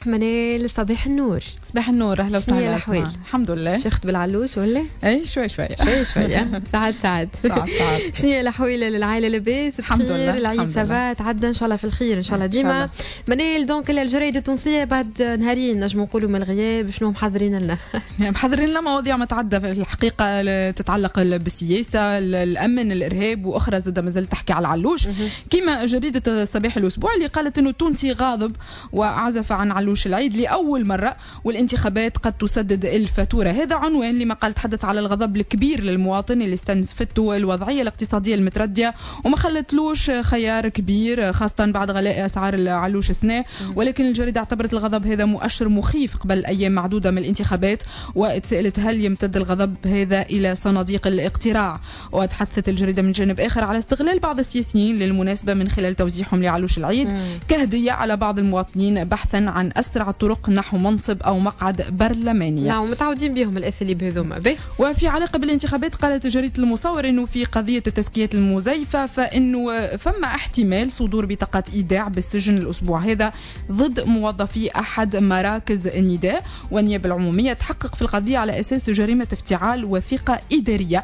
منال صباح النور. صباح النور، اهلا وسهلا. الحمد لله. شخت بالعلوش ولا؟ اي شوي شوي ساعات شنو هي الاحوال للعائله؟ لاباس بخير؟ العيد سافا تعدى ان شاء الله في الخير ان شاء الله ديما. منال دونك الجرايد التونسيه بعد نهارين نجم نقولوا من الغياب شنو محضرين لنا؟ محضرين لنا مواضيع متعدده في الحقيقه تتعلق بالسياسه، الامن، الارهاب واخرى زاد مازال تحكي على العلوش. كما جريده صباح الاسبوع اللي قالت انه التونسي غاضب وعزف عن علوش العيد لاول مره، والانتخابات قد تسدد الفاتوره. هذا عنوان لما قال تحدث على الغضب الكبير للمواطن اللي استنزفته الوضعيه الاقتصاديه المترديه وما خلتلوش خيار كبير، خاصه بعد غلاء اسعار العلوش السنه. ولكن الجريده اعتبرت الغضب هذا مؤشر مخيف قبل ايام معدوده من الانتخابات، وتسالت هل يمتد الغضب هذا الى صناديق الاقتراع. وتحدثت الجريده من جانب اخر على استغلال بعض السياسيين للمناسبه من خلال توزيعهم لعلوش العيد كهديه على بعض المواطنين بحثا عن اسرع طرق نحو منصب او مقعد برلماني. نعم، متعودين بهم الاساليب هذوما. وفي علاقه بالانتخابات قالت جريده المصور انه في قضيه التزكيه المزيفه فانه فما احتمال صدور بطاقات ايداع بالسجن الاسبوع هذا ضد موظفي احد مراكز النداء، والنيابه العموميه تحقق في القضيه على اساس جريمه افتعال وثيقه اداريه.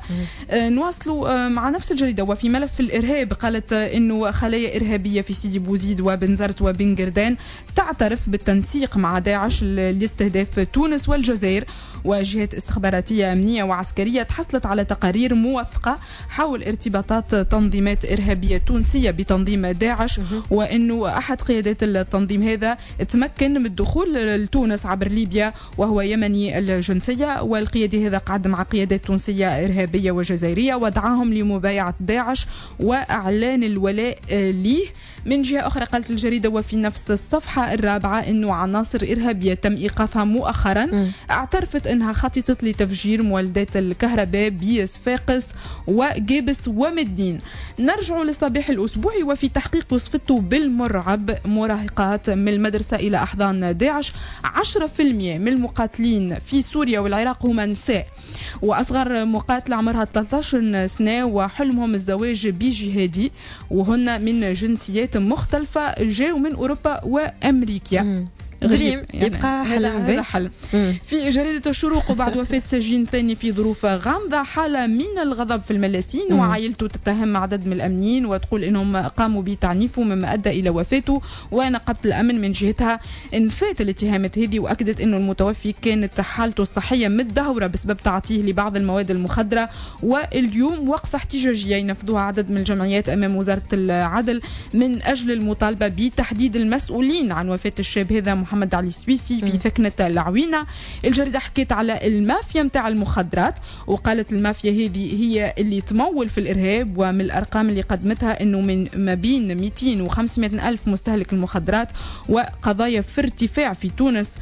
نواصلوا مع نفس الجريده. وفي ملف الارهاب قالت انه خلايا ارهابيه في سيدي بوزيد وبنزرت وبنقردان تعترف بالتنسيق مع داعش لاستهداف تونس والجزائر، وجهات استخباراتية أمنية وعسكرية تحصلت على تقارير موثقة حول ارتباطات تنظيمات إرهابية تونسية بتنظيم داعش، وأنه أحد قيادات التنظيم هذا تمكن من الدخول لتونس عبر ليبيا وهو يمني الجنسية، والقيادي هذا قعد مع قيادات تونسية إرهابية وجزائرية ودعاهم لمبايعة داعش وأعلان الولاء ليه. من جهة أخرى قالت الجريدة وفي نفس الصفحة الرابعة أنه عناصر إرهابية تم إيقافها مؤخرا اعترفت أنها خططت لتفجير مولدات الكهرباء بصفاقس وجيبس ومدين. نرجع لصباح الأسبوعي. وفي تحقيق وصفته بالمرعب مراهقات من المدرسة إلى أحضان داعش. 10% من المقاتلين في سوريا والعراق هم نساء، وأصغر مقاتلة عمرها 13 سنة وحلمهم الزواج بجهادي، وهن من جنسيات مختلفة جاءوا من أوروبا وأمريكا. دريم يبقى هذا حل. في جريدة الشروق وبعد وفاة سجين ثاني في ظروف غامضة حالة من الغضب في الملاسين، وعائلته تتهم عدد من الأمنيين وتقول إنهم قاموا بتعنيفه مما أدى إلى وفاته، ونقابة الأمن من جهتها انفت الاتهامات هذه وأكدت إنه المتوفي كانت حالته الصحية متدهورة بسبب تعاطيه لبعض المواد المخدرة. واليوم وقفة احتجاجية ينفذوها عدد من الجمعيات أمام وزارة العدل من أجل المطالبة بتحديد المسؤولين عن وفاة الشاب هذا محمد علي السويسي في ثكنة العوينة. الجريدة حكيت على المافيا متاع المخدرات وقالت المافيا هذه هي اللي تمول في الإرهاب، ومن الأرقام اللي قدمتها أنه من ما بين 200 و 500 ألف مستهلك المخدرات، وقضايا في ارتفاع في تونس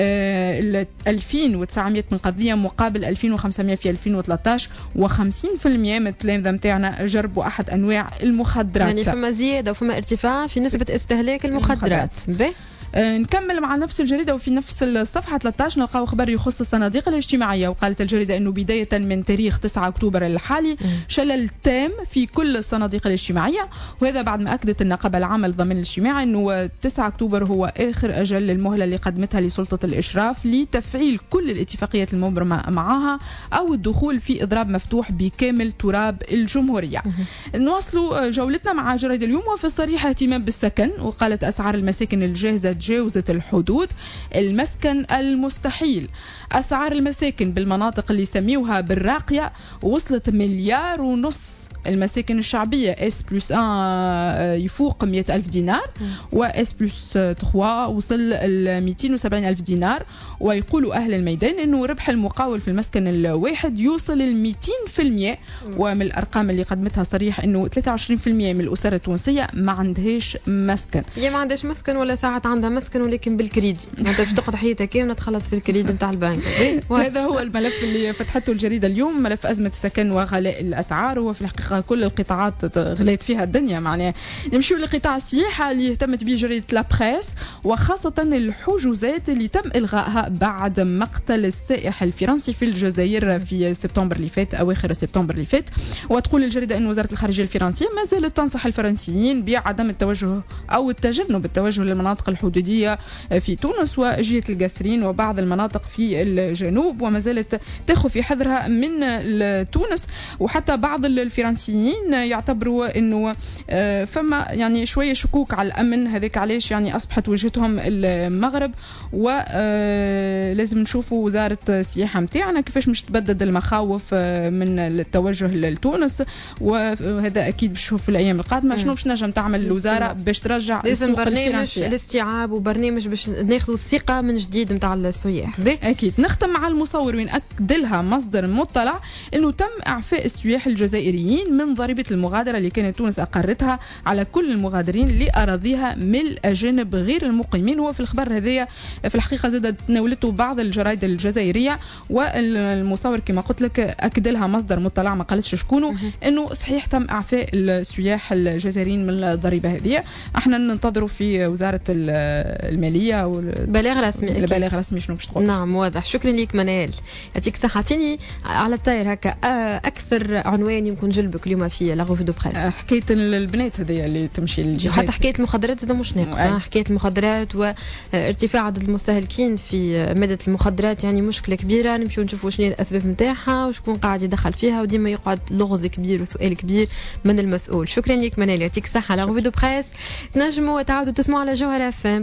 2900 من قضية مقابل 2500 في 2013، و50% من التلامذة متاعنا جربوا أحد أنواع المخدرات. يعني فما زيادة وفما ارتفاع في نسبة استهلاك المخدرات. نكمل مع نفس الجريدة. وفي نفس الصفحة 13 نلقاو خبر يخص الصناديق الاجتماعية، وقالت الجريدة أنه بداية من تاريخ 9 أكتوبر الحالي شلل تام في كل الصناديق الاجتماعية، وهذا بعد ما أكدت النقابة العامة للضمان الاجتماعي أنه 9 أكتوبر هو آخر أجل للمهلة اللي قدمتها لسلطة الإشراف لتفعيل كل الاتفاقيات المبرمة معها أو الدخول في إضراب مفتوح بكامل تراب الجمهورية. نواصلوا جولتنا مع جريدة اليوم. وفي الصريح اهتمام بالسكن، وقالت أسعار المساكن الجاهزة تجاوزت الحدود. المسكن المستحيل. أسعار المساكن بالمناطق اللي يسميوها بالراقية وصلت 1.5 مليار. المساكن الشعبية S+1 يفوق 100,000 دينار، و S+3 وصل 270,000 دينار. ويقولوا أهل الميدان أنه ربح المقاول في المسكن الواحد يوصل 200%. ومن الأرقام اللي قدمتها صريح أنه 23% من الأسر التونسية ما عندهاش مسكن. هي ما عندهاش مسكن ولا ساعات عندها مسكن ولكن بالكريدي، ما انت باش تقعد حياتك كامله ونتخلص في الكريدي نتاع البنك. هذا هو الملف اللي فتحته الجريدة اليوم، ملف أزمة السكن وغلاء الأسعار. هو في الحقيقة كل القطاعات غليت فيها الدنيا. معناه نمشيو لقطاع السياحة اللي اهتمت به جريدة لا بريس، وخاصة الحجوزات اللي تم إلغائها بعد مقتل السائح الفرنسي في الجزائر في سبتمبر اللي فات، أواخر سبتمبر اللي فات. وتقول الجريدة أن وزارة الخارجية الفرنسية ما زالت تنصح الفرنسيين بعدم التوجه أو التجنب التوجه للمناطق الحدودية الحدودية في تونس وجهة القصرين وبعض المناطق في الجنوب، وما زالت تاخذ في حذرها من تونس. وحتى بعض الفرنسيين يعتبروا انه فما يعني شويه شكوك على الامن، هذاك علاش يعني اصبحت وجهتهم المغرب. ولازم نشوفوا وزاره السياحه متاعنا كيفاش مش تبدد المخاوف من التوجه لتونس، وهذا اكيد باش نشوف في الايام القادمه شنو باش نجم تعمل الوزاره باش ترجع لازم برنامج الاستيعاب وبرنامج باش ناخذوا الثقه من جديد نتاع السياح. اكيد. نختم مع المصور وين اكد لها مصدر مطلع انه تم اعفاء السياح الجزائريين من ضريبه المغادره اللي كانت تونس اقرتها على كل المغادرين لاراضيها من الاجانب غير المقيمين. وفي الخبر هذايا في الحقيقه زاد تناولته بعض الجرايد الجزائريه، والمصور كما قلت لك اكد لها مصدر مطلع ما قالتش شكونه انه صحيح تم اعفاء السياح الجزائريين من الضريبه هذه. احنا ننتظروا في وزاره الماليه بلاغ رسمي. البلاغ رسمي شنو باش تقول. نعم واضح. شكرا لك منال، يعطيك الصحه. اعطيني على الطاير هكا اكثر عنوان يمكن جلبك اليوم في لا روفي دو بريس. حكايه البنات هذه اللي تمشي للجهاد، حتى حكايه المخدرات زاد مش ناقصه. حكايه المخدرات وارتفاع عدد المستهلكين في ماده المخدرات يعني مشكله كبيره. نمشيو نشوفوا شنو الاسباب نتاعها وشكون قاعد يدخل فيها، وديما يقعد لغز كبير وسؤال كبير من المسؤول. شكرا لك منال، يعطيك الصحه. لا روفي دو بريس تنجموا تعاودوا تسمعوا على جوهرة FM